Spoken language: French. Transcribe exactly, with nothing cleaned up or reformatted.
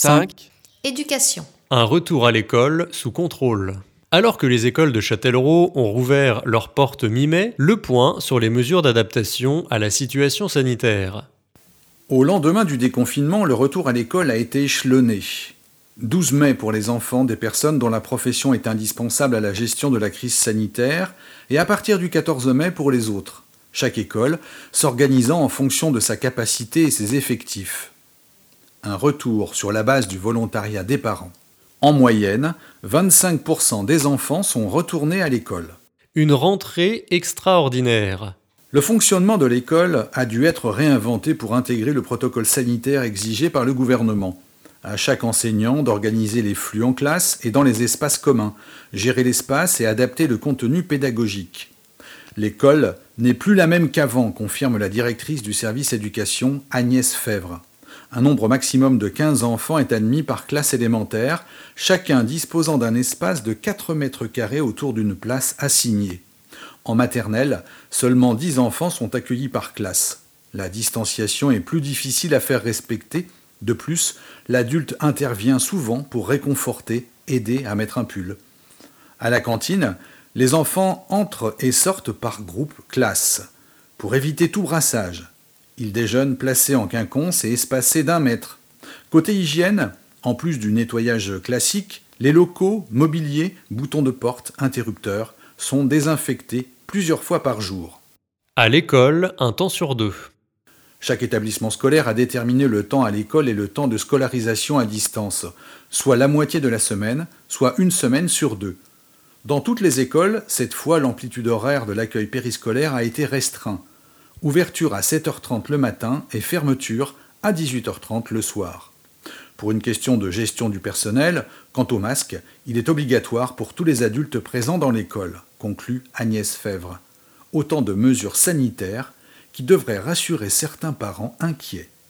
cinq. Éducation. Un retour à l'école sous contrôle. Alors que les écoles de Châtellerault ont rouvert leurs portes mi-mai, le point sur les mesures d'adaptation à la situation sanitaire. Au lendemain du déconfinement, le retour à l'école a été échelonné. douze mai pour les enfants des personnes dont la profession est indispensable à la gestion de la crise sanitaire et à partir du quatorze mai pour les autres, chaque école s'organisant en fonction de sa capacité et ses effectifs. Un retour sur la base du volontariat des parents. En moyenne, vingt-cinq pour cent des enfants sont retournés à l'école. Une rentrée extraordinaire. Le fonctionnement de l'école a dû être réinventé pour intégrer le protocole sanitaire exigé par le gouvernement. À chaque enseignant d'organiser les flux en classe et dans les espaces communs, gérer l'espace et adapter le contenu pédagogique. L'école n'est plus la même qu'avant, confirme la directrice du service éducation, Agnès Fèvre. Un nombre maximum de quinze enfants est admis par classe élémentaire, chacun disposant d'un espace de quatre mètres carrés autour d'une place assignée. En maternelle, seulement dix enfants sont accueillis par classe. La distanciation est plus difficile à faire respecter. De plus, l'adulte intervient souvent pour réconforter, aider à mettre un pull. À la cantine, les enfants entrent et sortent par groupe classe. Pour éviter tout brassage, ils déjeunent placés en quinconce et espacés d'un mètre. Côté hygiène, en plus du nettoyage classique, les locaux, mobiliers, boutons de porte, interrupteurs sont désinfectés plusieurs fois par jour. À l'école, un temps sur deux. Chaque établissement scolaire a déterminé le temps à l'école et le temps de scolarisation à distance, soit la moitié de la semaine, soit une semaine sur deux. Dans toutes les écoles, cette fois, l'amplitude horaire de l'accueil périscolaire a été restreint. Ouverture à sept heures trente le matin et fermeture à dix-huit heures trente le soir. Pour une question de gestion du personnel, quant au masque, il est obligatoire pour tous les adultes présents dans l'école, conclut Agnès Fèvre. Autant de mesures sanitaires qui devraient rassurer certains parents inquiets.